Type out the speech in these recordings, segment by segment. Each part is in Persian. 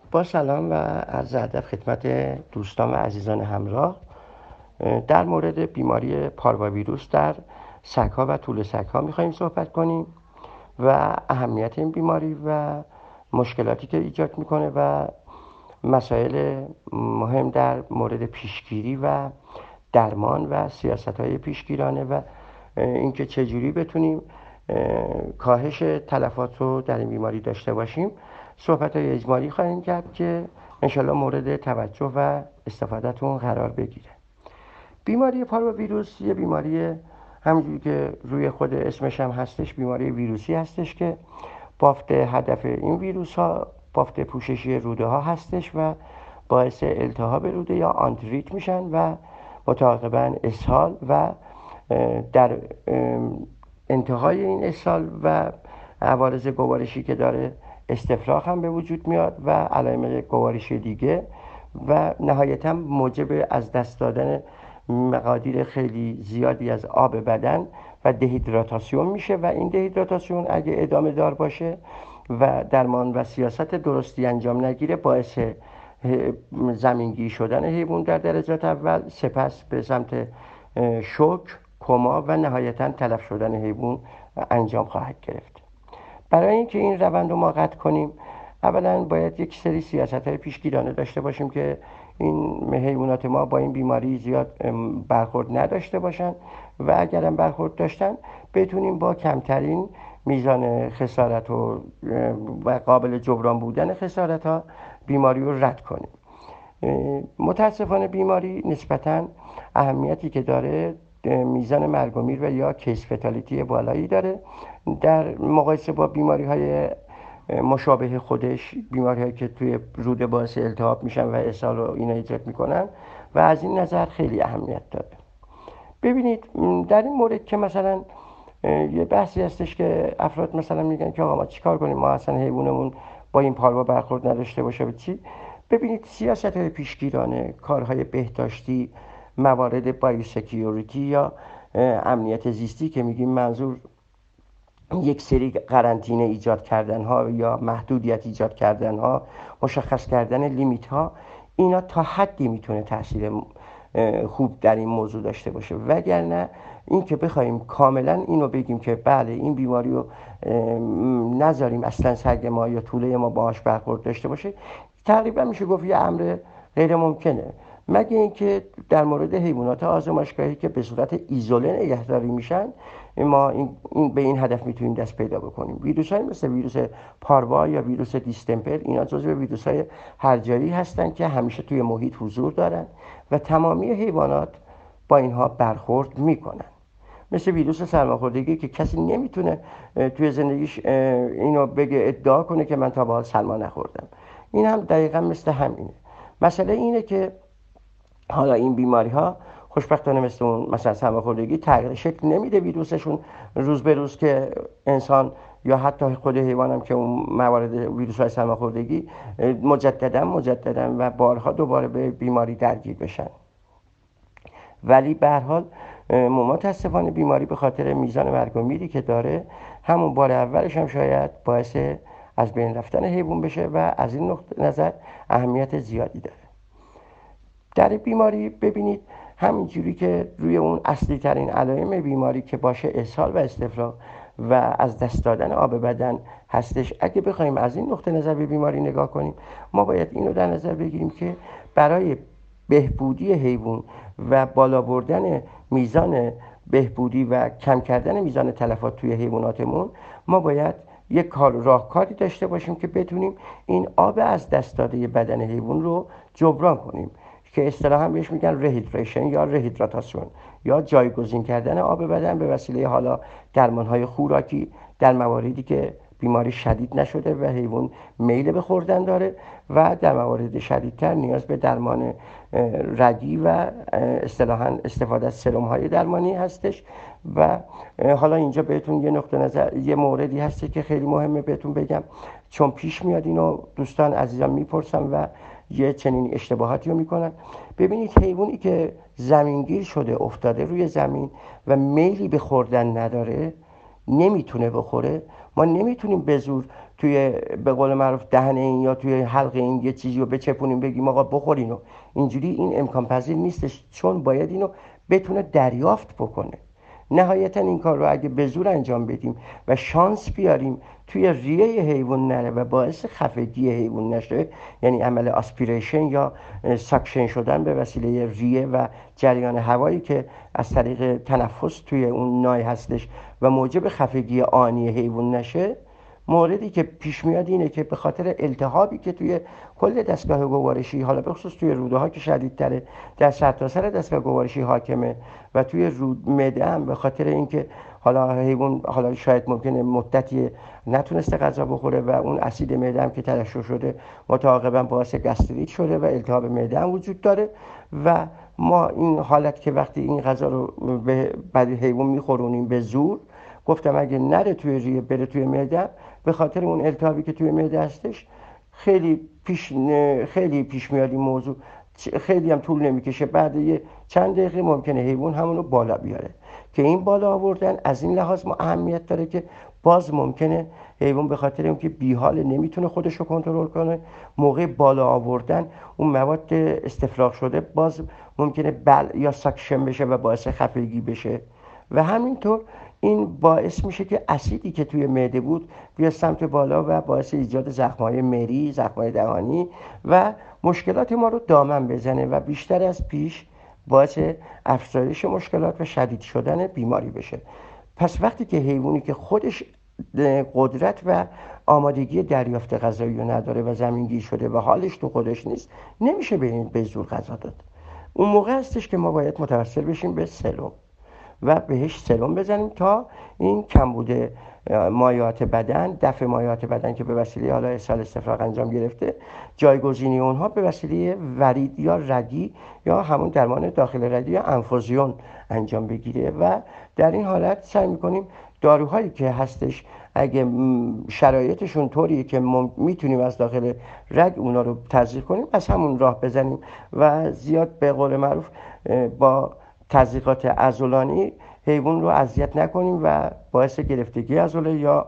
با سلام و عرض ادب خدمت دوستان و عزیزان همراه. در مورد بیماری پاروویروس در سگ‌ها و طول سگ‌ها می‌خوایم صحبت کنیم و اهمیت این بیماری و مشکلاتی که ایجاد میکنه و مسائل مهم در مورد پیشگیری و درمان و سیاست‌های پیشگیرانه و اینکه چجوری بتونیم کاهش تلفات رو در این بیماری داشته باشیم. صحبت‌های اجمالی خواهیم کرد که انشالله مورد توجه و استفادهتون قرار بگیره. بیماری پاروویروس یه بیماری همونجوری که روی خود اسمش هم هستش، بیماری ویروسی هستش که بافت هدف این ویروس ها بافت پوششی روده ها هستش و باعث التهاب روده یا آنتریت میشن و متعاقبا اسهال و در انتهای این اسهال و عوارض گوارشی که داره استفراغ هم به وجود میاد و علائم گوارشی دیگه و نهایتا موجب از دست دادن مقادیر خیلی زیادی از آب بدن و دهیدراتاسیون میشه و این دهیدراتاسیون اگه ادامه دار باشه و درمان و سیاست درستی انجام نگیره باعث زمینگیر شدن حیوان در درجات اول، سپس به سمت شوک، کما و نهایتا تلف شدن حیوان انجام خواهد گرفت. برای اینکه این روند رو ما قطع کنیم اولا باید یک سری سیاست‌های پیشگیرانه داشته باشیم که این حیوانات ما با این بیماری زیاد برخورد نداشته باشن و اگرم برخورد داشتن بتونیم با کمترین میزان خسارت و قابل جبران بودن خسارت ها بیماری رو رد کنیم. متاسفانه بیماری نسبتاً اهمیتی که داره میزان مرگ و میر و یا کیس فتالیتی بالایی داره در مقایسه با بیماری های مشابه خودش، بیماری هایی که توی روده باعث التهاب میشن و اسهال و اینا ایجاد میکنن و از این نظر خیلی اهمیت داره. ببینید در این مورد که مثلا یه بحثی هستش که افراد مثلا میگن که آقا ما چیکار کنیم، ما اصلا حیوانمون با این پاروا برخورد نداشته باشه به چی؟ ببینید سیاست های پیشگیرانه، کارهای بهداشتی، موارد بایوسکیوریتی یا امنیت زیستی که میگیم منظور یک سری قرنطینه ایجاد کردن ها یا محدودیت ایجاد کردن ها، مشخص کردن لیمیت ها، اینا تا حدی میتونه تاثیر خوب در این موضوع داشته باشه. وگرنه این که بخوایم کاملا اینو بگیم که بله این بیماری رو نذاریم اصلا سگ ما یا توله ما باهاش برخورد داشته باشه، تقریبا میشه گفت یه امر غیر ممکنه، مگه اینکه در مورد حیوانات آزمایشگاهی که به صورت ایزوله نگهداری میشن ما این به این هدف میتونیم دست پیدا بکنیم. ویروس های مثل ویروس پاروا یا ویروس دیستمپر اینا جزو ویروس های هرجایی هستن که همیشه توی محیط حضور دارن و تمامی حیوانات با اینها برخورد میکنن. مثل ویروس سرماخوردگی که کسی نمیتونه توی زندگیش اینو بگه ادعا کنه که من تا به حال سرما نخوردم. این هم دقیقا مثل همینه. مسئله اینه که حالا این بیماری ها خوشبختانه مثل اون مثلا سرماخوردگی تغییر شکل نمیده ویروسشون روز به روز که انسان یا حتی خود حیوان هم که اون موارد ویروس های سرماخوردگی مجددا و بارها دوباره به بیماری درگیر بشن. ولی به هر حال متاسفانه بیماری به خاطر میزان مرگ و میری که داره همون بار اولش هم شاید باعث از بین رفتن حیوان بشه و از این نقطه نظر اهمیت زیادی داره. در بیماری ببینید همینجوری که روی اون اصلی ترین علائم بیماری که باشه اسهال و استفراغ و از دست دادن آب بدن هستش، اگه بخوایم از این نقطه نظر به بیماری نگاه کنیم ما باید اینو در نظر بگیریم که برای بهبودی حیوان و بالا بردن میزان بهبودی و کم کردن میزان تلفات توی حیواناتمون ما باید یک راهکاری داشته باشیم که بتونیم این آب از دست داده بدن حیوان رو جبران کنیم که اصطلاحاً بهش میگن رهیدریشن یا رهیدراتاسیون یا جایگزین کردن آب بدن به وسیله حالا درمان‌های خوراکی در مواردی که بیماری شدید نشده و حیوان میل به خوردن داره و در موارد شدیدتر نیاز به درمان رگی و اصطلاحاً استفاده از سرم‌های درمانی هستش. و حالا اینجا بهتون یه نقطه نظر یه موردی هستی که خیلی مهمه بهتون بگم، چون پیش میاد اینو دوستان عزیزان میپرسن و یه چنین اشتباهاتی رو میکنن. ببینید حیوانی که زمینگیر شده افتاده روی زمین و میلی به خوردن نداره، نمیتونه بخوره، ما نمیتونیم به زور توی به قول معروف دهن این یا توی حلق این یه چیزی رو بچپونیم بگیم آقا بخورین و اینجوری این امکان پذیر نیستش، چون باید اینو بتونه دریافت بکنه. نهایتا این کار رو اگه به زور انجام بدیم و شانس بیاریم توی ریه حیوان نره و باعث خفگی حیوان نشه، یعنی عمل آسپیریشن یا ساکشن شدن به وسیله ریه و جریان هوایی که از طریق تنفس توی اون نای هستش و موجب خفگی آنی حیوان نشه، موردی که پیش میاد اینه که به خاطر التهابی که توی کل دستگاه گوارشی، حالا به خصوص توی روده ها که شدیدتره، در سرتاسر دستگاه گوارشی حاکمه و توی معده هم به خاطر اینکه حالا حیوان حالا شاید ممکنه مدتی نتونسته غذا بخوره و اون اسید معده هم که ترشح شده متعاقبا باعث گستریت شده و التهاب معده هم وجود داره و ما این حالت که وقتی این غذا رو به بعد حیوان میخورونیم به زور، گفتم اگه نره توی ریه بره توی معده، به خاطر اون التهابی که توی معده هستش خیلی پیش میاد این موضوع، خیلی هم طول نمیکشه، بعد یه چند دقیقه ممکنه حیوان همونو بالا بیاره که این بالا آوردن از این لحاظ اهمیت داره که باز ممکنه حیوان به خاطر اینکه بیحال نمیتونه خودش رو کنترل کنه، موقع بالا آوردن اون مواد استفراغ شده باز ممکنه یا ساکشن بشه و باعث خفگی بشه و همینطور این باعث میشه که اسیدی که توی معده بود بیا سمت بالا و باعث ایجاد زخم‌های مری، زخم‌های دهانی و مشکلات ما رو دامن بزنه و بیشتر از پیش باعث افزایش مشکلات و شدید شدن بیماری بشه. پس وقتی که حیوانی که خودش قدرت و آمادگی دریافت غذایی رو نداره و زمینگیر شده و حالش تو خودش نیست، نمیشه به زور غذا داد. اون موقع هستش که ما باید متوسل بشیم به سرم و بهش سرم بزنیم تا این کمبود مایعات بدن، دفع مایعات بدن که به وسیله حالا اسهال استفراغ انجام گرفته، جایگزینی اونها به وسیله ورید یا رگی یا همون درمان داخل رگی یا انفوزیون انجام بگیره و در این حالت سعی میکنیم داروهایی که هستش اگه شرایطشون طوریه که میتونیم از داخل رگ اونا رو تزریق کنیم از همون راه بزنیم و زیاد به قول معروف با تزریقات عضلانی حیوان رو اذیت نکنیم و باعث گرفتگی عضله یا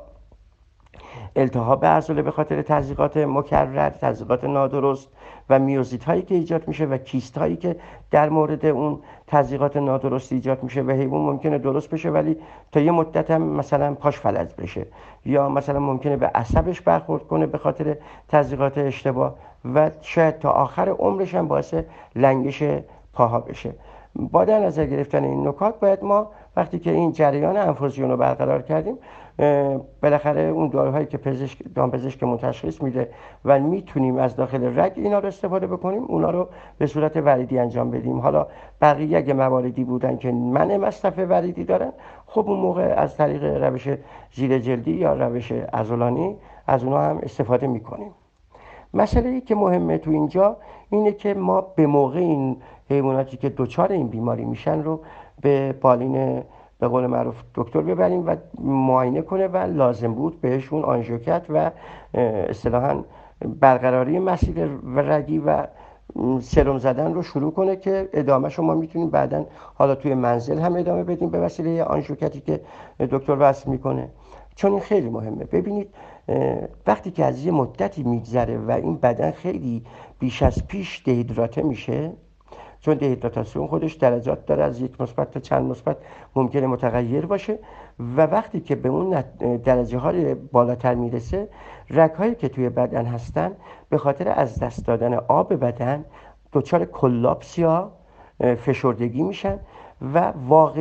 التهاب عضله به خاطر تزریقات مکرر، تزریقات نادرست و میوزیت هایی که ایجاد میشه و کیست هایی که در مورد اون تزریقات نادرست ایجاد میشه و حیوان ممکنه درست بشه ولی تا یه مدت هم مثلا پاش فلج بشه یا مثلا ممکنه به عصبش برخورد کنه به خاطر تزریقات اشتباه و شاید تا آخر عمرش هم باعث لنگش پاها بشه. با در نظر گرفتن این نکات باید ما وقتی که این جریان انفوزیون رو برقرار کردیم بالاخره اون داروهایی که دامپزشکمون تشخیص میده و میتونیم از داخل رگ اینا رو استفاده بکنیم اونا رو به صورت وریدی انجام بدیم. حالا بقیه اگه مواردی بودن که منع مصرف وریدی دارن، خب اون موقع از طریق روش زیر جلدی یا روش عضلانی از اونا هم استفاده میکنیم. مسئله‌ای که مهمه تو اینجا اینه که ما به موقع این حیواناتی که دچار این بیماری میشن رو به بالین به قول معروف دکتر ببریم و معاینه کنه و لازم بود بهشون آنژیوکت و اصطلاحاً برقراری مسیر رگی و سرم زدن رو شروع کنه که ادامه شما میتونیم بعداً حالا توی منزل هم ادامه بدیم به وسیله آنژیوکتی که دکتر وصف میکنه، چون این خیلی مهمه. ببینید وقتی که از یه مدتی میگذره و این بدن خیلی بیش از پیش دهیدراته میشه، چون دهیدراتاسیون خودش درجات داره از 1 مثبت تا چند مثبت ممکنه متغیر باشه و وقتی که به اون درجه های بالاتر میرسه رگ‌هایی که توی بدن هستن به خاطر از دست دادن آب بدن دچار کلاپس یا فشردگی میشن و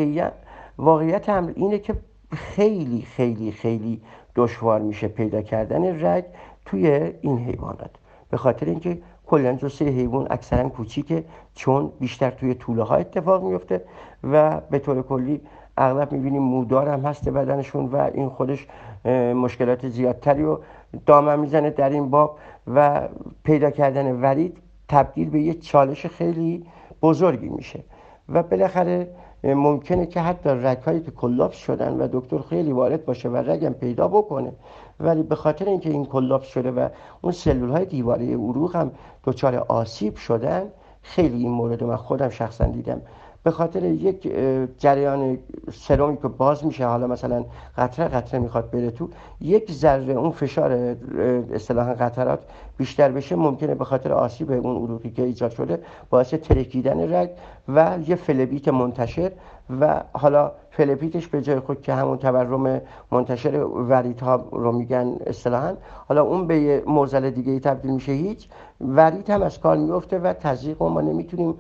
واقعیت امر اینه که خیلی خیلی خیلی دشوار میشه پیدا کردن رگ توی این حیوانات به خاطر اینکه کلا جثه حیوان اکثرا کوچیکه، چون بیشتر توی توله ها اتفاق میفته و به طور کلی اغلب میبینیم مودار هم هست بدنشون و این خودش مشکلات زیادتری رو دامن میزنه در این باب و پیدا کردن ورید تبدیل به یه چالش خیلی بزرگی میشه و بالاخره ممکنه که حتی رگ‌هایی که کلاپس شدن و دکتر خیلی وارد باشه و رگم پیدا بکنه ولی به خاطر اینکه این کلاپس شده و اون سلول‌های دیواره عروق هم دچار آسیب شدن، خیلی این مورد من خودم شخصا دیدم، به خاطر یک جریان سرمی که باز میشه، حالا مثلا قطره قطره میخواد بره تو، یک ذره اون فشار اصطلاحا قطرات بیشتر بشه، ممکنه به خاطر آسیب اون عروقی که ایجاد شده باعث ترکیدن رگ و یه فلبیت منتشر، و حالا فلبیتش به جای خود که همون تورم منتشر وریدها رو میگن اصطلاحا، حالا اون به یه معضل دیگه ای تبدیل میشه، هیچ ورید هم از کار میفته و تزریق ما نمیتونیم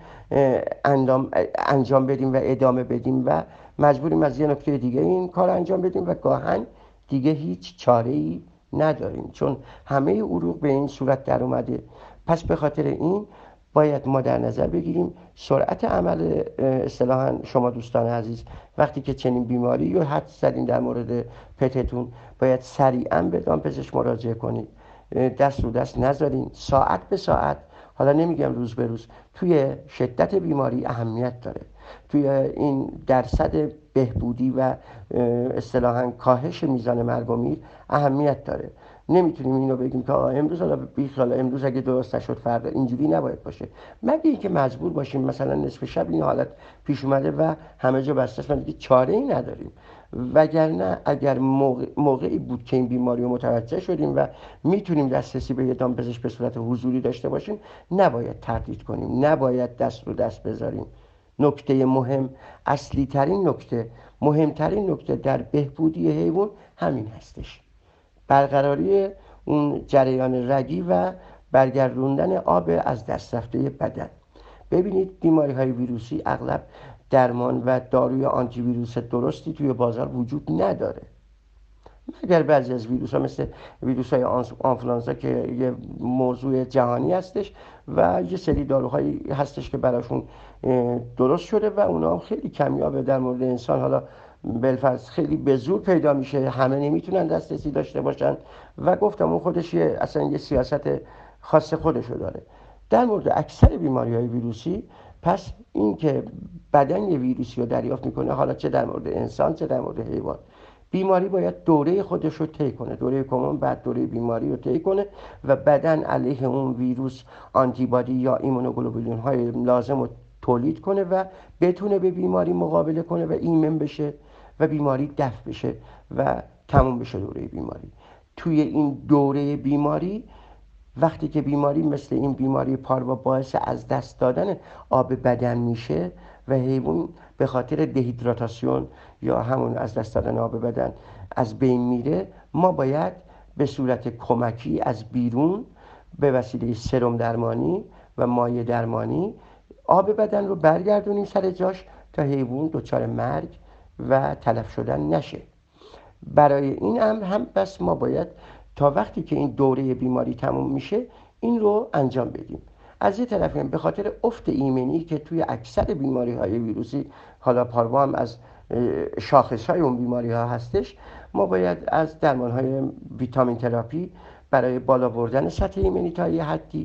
انجام بدیم و ادامه بدیم و مجبوریم از یه نکته دیگه این کار انجام بدیم و گاهن دیگه هیچ چاره ای نداریم، چون همه عروق به این صورت در اومده. پس به خاطر این باید ما در نظر بگیریم سرعت عمل اصطلاحاً شما دوستان عزیز، وقتی که چنین بیماری رو حد زدین در مورد پتتون، باید سریعا به دامپزشک مراجعه کنید، دست رو دست نذارین، ساعت به ساعت، حالا نمیگم روز به روز، توی شدت بیماری اهمیت داره، توی این درصد بهبودی و اصطلاحاً کاهش میزان مرگ و میر اهمیت داره. نمیتونیم اینو بگیم که امروز حالا بیخیال، امروز اگه درست نشد فردا، اینجوری نباید باشه، مگه اینکه مجبور باشیم مثلا نصف شب این حالت پیش اومده و همه جا بسته است، دیگه چاره ای نداریم. وگرنه اگر موقعی بود که این بیماری رو متوجه شدیم و میتونیم دسترسی به یه دامپزشک به صورت حضوری داشته باشیم، نباید تردید کنیم، نباید دست رو دست بذاریم. نکته مهم، اصلی ترین نکته، مهمترین نکته در بهبودی حیوان همین هستش، برقراری اون جریان رگی و برگردوندن آب از دست رفته بدن. ببینید بیماری های ویروسی اغلب درمان و داروی آنتی ویروس درستی توی بازار وجود نداره، مگر بعضی از ویروس ها مثل ویروس های آنفلانزا که یه موضوع جهانی هستش و یه سری داروهایی هستش که براشون درست شده و اونا هم خیلی کمیابه. در مورد انسان حالا بالفرض خیلی به زور پیدا میشه، همه نمیتونن دسترسی داشته باشن و گفتم اون خودش اصلا یه سیاست خاص خودشو داره. در مورد اکثر بیماری های ویروسی، پس این که بدن یه ویروسی رو دریافت میکنه، حالا چه در مورد انسان چه در مورد حیوان، بیماری باید دوره خودش رو طی کنه، دوره کمون بعد دوره بیماری رو طی کنه و بدن علیه اون ویروس آنتیبادی یا ایمونوگلوبولین های لازم رو تولید کنه و بتونه به بیماری مقابله کنه و ایمن بشه و بیماری دفع بشه و تموم بشه دوره بیماری. توی این دوره بیماری، وقتی که بیماری مثل این بیماری پاروا باعث از دست دادن آب بدن میشه و حیوان به خاطر دهیدراتاسیون یا همون از دست دادن آب بدن از بین میره، ما باید به صورت کمکی از بیرون به وسیله سرم درمانی و مایع درمانی آب بدن رو برگردونیم سر جاش تا حیوان دچار مرگ و تلف شدن نشه. برای این امر هم بس ما باید تا وقتی که این دوره بیماری تموم میشه این رو انجام بدیم. از یه طرف به خاطر افت ایمنی که توی اکثر بیماری های ویروسی، حالا پاروا هم از شاخص های اون بیماری ها هستش، ما باید از درمان های ویتامین تراپی برای بالا بردن سطح ایمنی تا یه حدی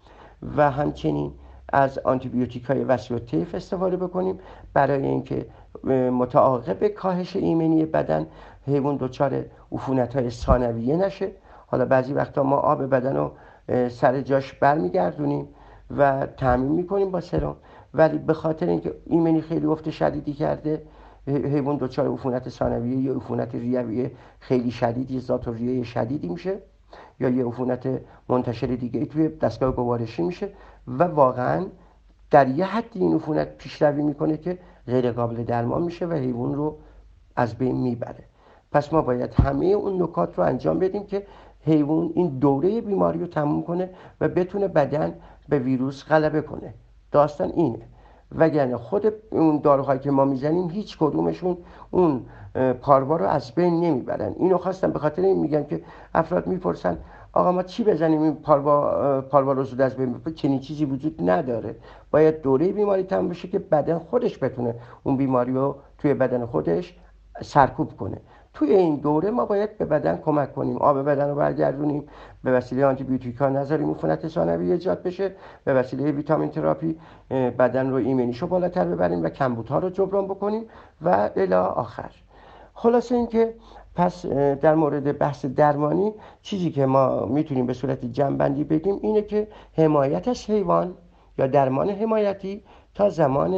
و همچنین از آنتیبیوتیک های وسیع الطیف استفاده بکنیم برای اینکه متعاقب کاهش ایمنی بدن حیوان دچار عفونت های ثانویه نشه. حالا بعضی وقتا ما آب بدن رو سر جاش برمیگردونیم و تامین میکنیم با سرم، ولی به خاطر اینکه ایمنی خیلی افت شدیدی کرده، حیوان دچار عفونت ثانویه یا عفونت ریویه خیلی شدیدی، ذات ریه شدیدی میشه یا یه عفونت منتشر دیگه توی دستگاه گوارشی میشه و واقعا در یه حدی این عفونت پیشروی میکنه که غیر قابل درمان میشه و حیوان رو از بین میبره. پس ما باید همه اون نکات رو انجام بدیم که حیوان این دوره بیماری رو تموم کنه و بتونه بدن به ویروس غلبه کنه. داستان اینه، وگرنه خود اون داروهایی که ما میزنیم هیچ کدومشون اون پاروا رو از بین نمیبرن. اینو خواستم به خاطر این میگم که افراد میپرسن آقا ما چی بزنیم این پاروا رو زود از بین ببره؟ چنین چیزی وجود نداره. باید دوره بیماری تموم بشه که بدن خودش بتونه اون بیماری رو توی بدن خودش سرکوب کنه. توی این دوره ما باید به بدن کمک کنیم، آب بدن رو برگردونیم، به وسیله آنتی بیوتیکا نذاریم عفونت ثانویه ایجاد بشه، به وسیله ویتامین تراپی بدن رو ایمنیشو بالاتر ببریم و کمبودها رو جبران بکنیم و الی آخر. خلاصه این که پس در مورد بحث درمانی چیزی که ما میتونیم به صورت جمع‌بندی بگیم اینه که حمایت از حیوان یا درمان حمایتی تا زمان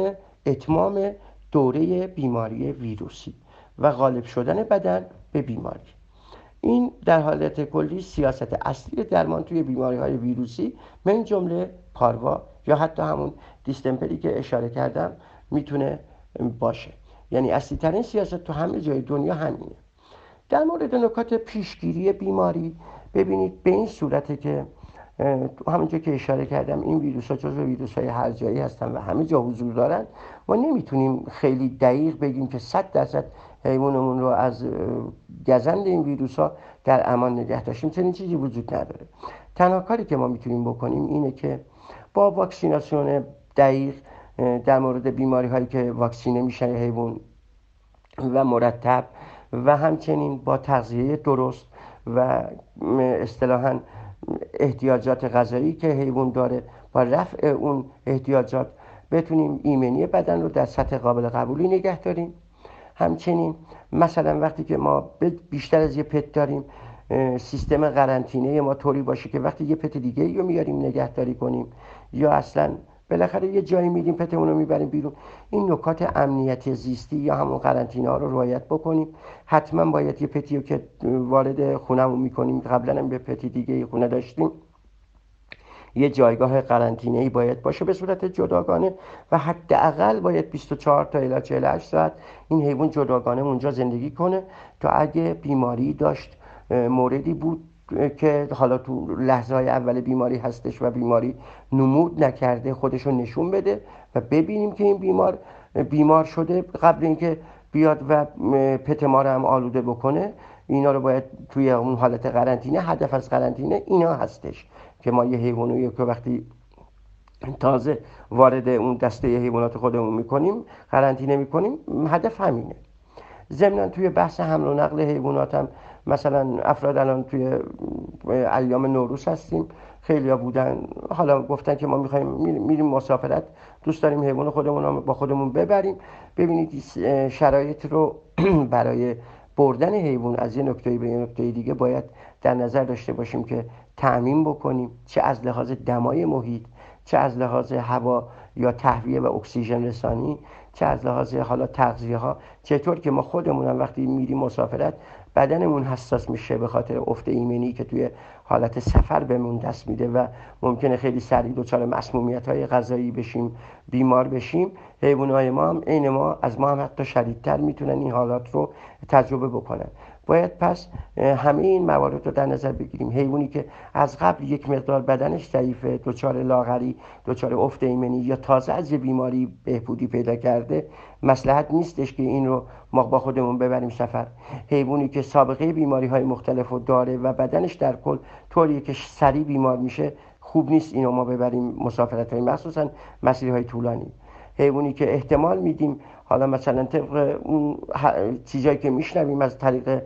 اتمام دوره بیماری ویروسی و غالب شدن بدن به بیماری. این در حالت کلی سیاست اصلی درمان توی بیماری‌های ویروسی من جمله پاروا یا حتی همون دیستمپری که اشاره کردم میتونه باشه. یعنی اصلی ترین سیاست تو همه جای دنیا همینه. در مورد نکات پیشگیری بیماری ببینید به این صورته که همونجا که اشاره کردم این ویروس ها جزو ویروس های هر جایی هستن و همه جا حضور دارن. ما نمیتونیم خیلی دقیق بگیم که 100% حیوانمون رو از گزند این ویروس ها در امان نگه داشتیم. چنین چیزی وجود نداره. تنها کاری که ما میتونیم بکنیم اینه که با واکسیناسیون دقیق در مورد بیماری هایی که واکسینه میشن حیوان و مرتب و همچنین با تغذیه درست و اصطلاحاً احتیاجات غذایی که حیوان داره با رفع اون احتیاجات بتونیم ایمنی بدن رو در سطح قابل قبولی نگه داریم. همچنین مثلا وقتی که ما بیشتر از یه پت داریم سیستم قرنطینه ما طوری باشه که وقتی یه پت دیگه رو میاریم نگهداری کنیم یا اصلا بالاخره یه جایی میدیم پتمون رو میبریم بیرون، این نکات امنیتی زیستی یا همون قرنطینه ها رو رعایت بکنیم. حتما باید یه پتی رو که وارد خونمون میکنیم، قبلا هم به پتی دیگه خونه داشتیم، یه جایگاه قرنطینه‌ای باید باشه به صورت جداگانه و حداقل باید 24 تا الی 48 ساعت این حیوان جداگانه اونجا زندگی کنه تا اگه بیماری داشت، موردی بود که حالا تو لحظه های اول بیماری هستش و بیماری نمود نکرده خودشو نشون بده و ببینیم که این بیمار شده قبل اینکه بیاد و پت ما رو هم آلوده بکنه. اینا رو باید توی اون حالت قرنطینه، هدف از قرنطینه اینا هستش که ما یه حیوانی که وقتی تازه وارد اون دسته حیوانات خودمون میکنیم قرنطینه میکنیم، هدف همینه. ضمن توی بحث حمل و نقل حیوانات هم مثلا افراد الان توی ایام نوروز هستیم، خیلیا بودن حالا گفتن که ما میخوایم میریم مسافرت، دوست داریم حیوان خودمون رو با خودمون ببریم. ببینید شرایط رو برای بردن حیوان از یه نقطه‌ای به یه نقطه دیگه باید در نظر داشته باشیم که تأمین بکنیم، چه از لحاظ دمای محیط، چه از لحاظ هوا یا تهویه و اکسیژن رسانی، چه از لحاظ حالا تغذیه ها، چطور که ما خودمون هم وقتی میریم مسافرت بدنمون حساس میشه به خاطر افت ایمنی که توی حالت سفر بهمون دست میده و ممکنه خیلی سریع دچار مسمومیت‌های غذایی بشیم، بیمار بشیم. حیوانات ما هم عین ما از ما هم حتی شدیدتر میتونن این حالات رو تجربه بکنن. باید پس همه این موارد رو در نظر بگیریم. حیوانی که از قبل یک مقدار بدنش ضعیفه، دچار لاغری، دچار افت ایمنی یا تازه از یه بیماری بهبودی پیدا کرده، مصلحت نیستش که این رو ما با خودمون ببریم سفر. حیوانی که سابقه بیماری‌های مختلف رو داره و بدنش در کل طوریه که سریع بیمار میشه، خوب نیست اینو ما ببریم مسافرت‌های مخصوصا مسیرهای طولانی. حیوانی که احتمال میدیم حالا مثلا طبق اون چیزایی که میشنویم از طریق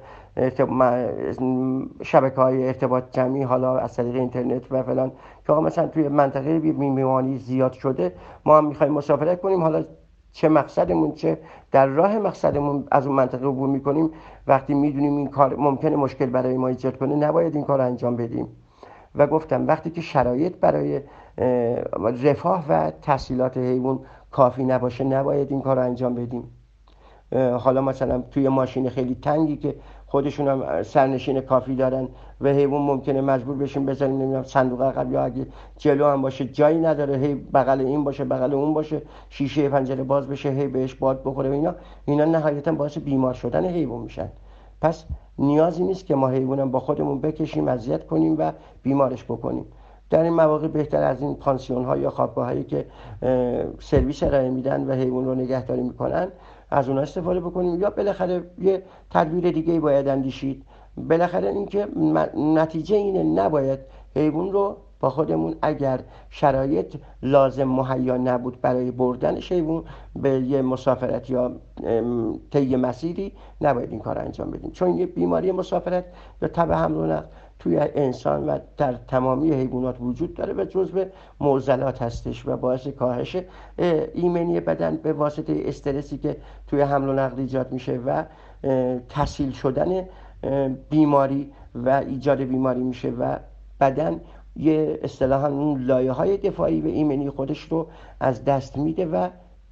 شبکه‌های ارتباط جمعی، حالا از طریق اینترنت و فلان، که مثلا توی منطقه بیماری زیاد شده ما هم می‌خوایم مسافرت کنیم، حالا چه مقصدمون چه در راه مقصدمون از اون منطقه عبور می‌کنیم، وقتی می‌دونیم این کار ممکنه مشکل برای ما ایجاد کنه نباید این کار رو انجام بدیم. و گفتم وقتی که شرایط برای رفاه و تحصیلات حیوان کافی نباشه نباید این کار رو انجام بدیم. حالا مثلا توی ماشین خیلی تنگی که خودشون هم سرنشین کافی دارن و حیوان ممکنه مجبور بشیم بذاریم نمیدونم صندوق عقب، یا اگه جلو هم باشه جایی نداره، هی بغل این باشه بغل اون باشه، شیشه پنجره باز بشه هی بهش باد بخوره و اینا نهایتا باعث بیمار شدن حیوان میشن. پس نیازی نیست که ما حیوانم با خودمون بکشیم، اذیت کنیم و بیمارش بکنیم. در این مواقع بهتر از این پانسیون ها یا خوابگاه هایی که سرویس ارائه میدن و حیوان رو نگهداری میکنن از اونها استفاده بکنیم، یا بالاخره یه تدبیر دیگه باید اندیشید. بالاخره اینکه نتیجه اینه نباید حیوان رو با خودمون اگر شرایط لازم مهیا نبود برای بردنش حیوان به یه مسافرت یا طی مسیری نباید این کار انجام بدیم، چون یه بیماری مسافرت یا تبع حمل و نقل توی انسان و در تمامی حیوانات وجود داره و جزو معضلات هستش و باعث کاهش ایمنی بدن به واسطه استرسی که توی حمل و نقل ایجاد میشه و تسهیل شدن بیماری و ایجاد بیماری میشه و بدن یه اصطلاحاً اون لایه‌های دفاعی و ایمنی خودش رو از دست میده و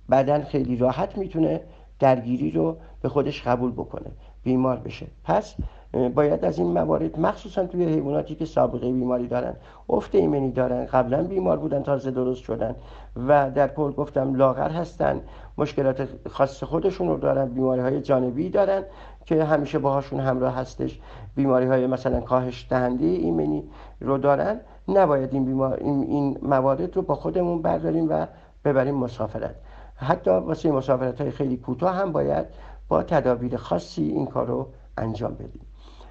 بدن خیلی راحت میتونه درگیری رو به خودش قبول بکنه، بیمار بشه. پس باید از این موارد، مخصوصا توی حیواناتی که سابقه بیماری دارن، افت ایمنی دارن، قبلا بیمار بودن تازه درست شدن و در کل گفتم لاغر هستن، مشکلات خاص خودشون رو دارن، بیماری های جانبی دارن که همیشه باهاشون همراه هستش، بیماری های مثلا کاهش دهنده ایمنی رو دارن، نباید این موارد رو با خودمون برداریم و ببریم مسافرت. حتی واسه مسافرت های خیلی کوتاه هم باید با تدابیر خاصی این کار رو انجام بدیم.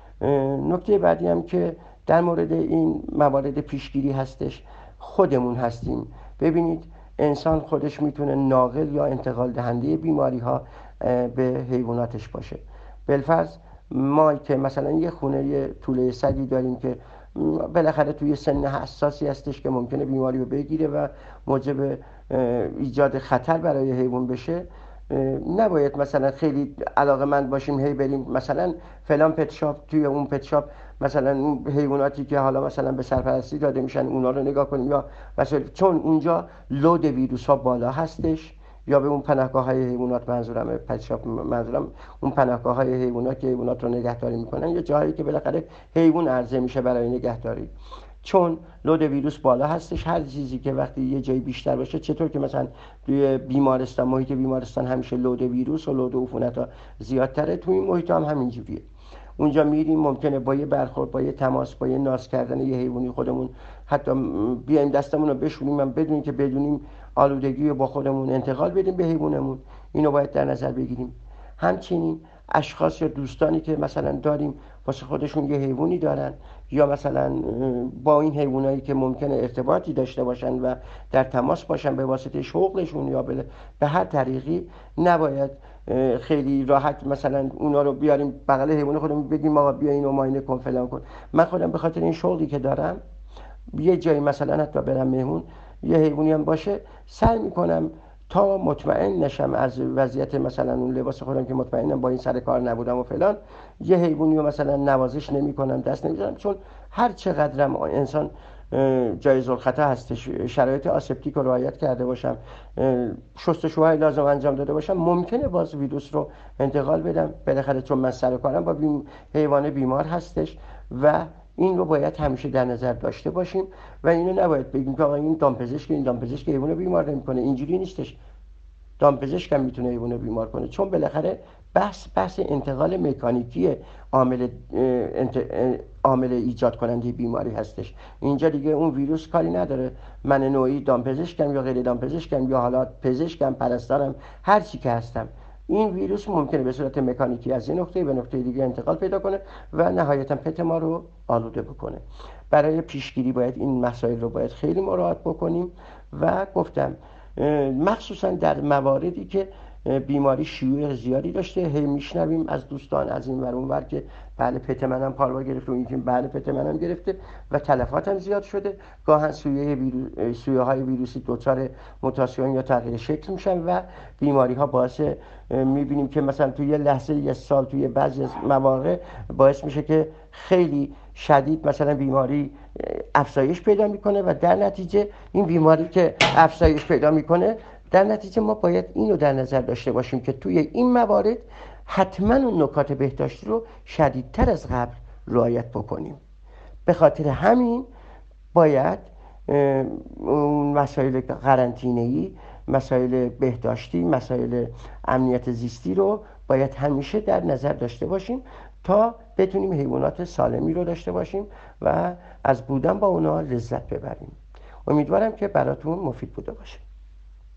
نکته بعدی هم که در مورد این موارد پیشگیری هستش، خودمون هستیم. ببینید انسان خودش میتونه ناقل یا انتقال دهنده بیماری ها به حیواناتش باشه. بالفرض ما که مثلا یه خونه یه توله سگی داریم که بالاخره توی سن حساسی هستش که ممکنه بیماری رو بگیره و موجب ایجاد خطر برای حیوان بشه، نباید مثلا خیلی علاقه‌مند باشیم هی بریم مثلا فلان پت شاپ، توی اون پت شاپ مثلا اون حیواناتی که حالا مثلا به سرپرستی داده میشن اونا رو نگاه کنیم، یا مثلا چون اونجا لود ویروس ها بالا هستش، یا به اون پناهگاه های حیوانات، منظورم پت شاپ، منظورم اون پناهگاه های حیوانات که حیوانات رو نگهداری میکنن، یا جایی که بالاخره حیوان عرضه میشه برای نگهداری، چون لود ویروس بالا هستش. هر چیزی که وقتی یه جایی بیشتر باشه، چطور که مثلا توی بیمارستان، محیط بیمارستان همیشه لود ویروس و لود عفونت ها زیادتره، توی این محیط هم همینجوریه. اونجا میریم ممکنه با یه برخورد، با یه تماس، با یه ناز کردن یه حیوانی خودمون حتی بیایم دستمون رو بشوریم هم بدون که بدونیم آلودگی رو با خودمون انتقال بدیم به حیوانمون. اینو باید در نظر بگیریم. همچنین اشخاص یا دوستانی که مثلا داریم واسه خودشون یه حیوانی دارن، یا مثلا با این حیوانایی که ممکنه ارتباطی داشته باشن و در تماس باشن به واسطه شغلشون یا به هر طریقی، نباید خیلی راحت مثلا اونا رو بیاریم بغل حیوان خودمون بگیم آقا بیا اینو معاینه کن فلان کن. من خودم به خاطر این شغلی که دارم یه جایی مثلا حتی برم مهمون، یه حیوانی هم باشه، سعی میکنم تا مطمئن نشم از وضعیت مثلا اون لباس خودم که مطمئنم با این سر کار نبودم و فلان، یه حیوانی رو مثلا نوازش نمیکنم، دست نمیزنم، چون هر چقدرم انسان جایز الخطا هستش، شرایط آسپتیک رو رعایت کرده باشم، شستشوهای لازم انجام داده باشم، ممکنه باز ویروس رو انتقال بدم، بالاخره چون من سر کارم با حیوان بیمار هستش و این رو باید همیشه در نظر داشته باشیم و اینو نباید بگیم که آقا این دامپزشک حیوان بیمار نمیکنه. اینجوری نیستش. دامپزشک هم میتونه حیوان رو بیمار کنه، چون بالاخره بحث انتقال مکانیکی عامل ایجاد کننده بیماری هستش. اینجا دیگه اون ویروس کاری نداره من نوعی دامپزشکم یا غیر دامپزشکم یا حالا پزشکم، پرستارم، هر چی که هستم، این ویروس ممکنه به صورت مکانیکی از این نقطه به نقطه دیگه انتقال پیدا کنه و نهایتا پت ما رو آلوده بکنه. برای پیشگیری باید این مسائل رو باید خیلی مراعات بکنیم و گفتم مخصوصا در مواردی که بیماری شیوع زیادی داشته، هی میشنویم از دوستان از این ور اون ور که بله پت منم پاروا گرفته، اون یکی بله پت منم گرفته و تلفاتم زیاد شده. گاهن سویه های ویروسی دچار موتاسیون یا تغییر شکل میشن و بیماری ها باعث میبینیم که مثلا توی یه لحظه یه سال توی بعضی مواقع باعث میشه که خیلی شدید مثلا بیماری افزایش پیدا میکنه و در نتیجه این بیماری که افزایش پیدا میکنه، در نتیجه ما باید اینو در نظر داشته باشیم که توی این موارد حتما اون نکات بهداشتی رو شدیدتر از قبل رعایت بکنیم. به خاطر همین باید اون مسائل قرنطینه‌ای، مسائل بهداشتی، مسائل امنیت زیستی رو باید همیشه در نظر داشته باشیم تا بتونیم حیوانات سالمی رو داشته باشیم و از بودن با اونا لذت ببریم. امیدوارم که براتون مفید بوده باشه.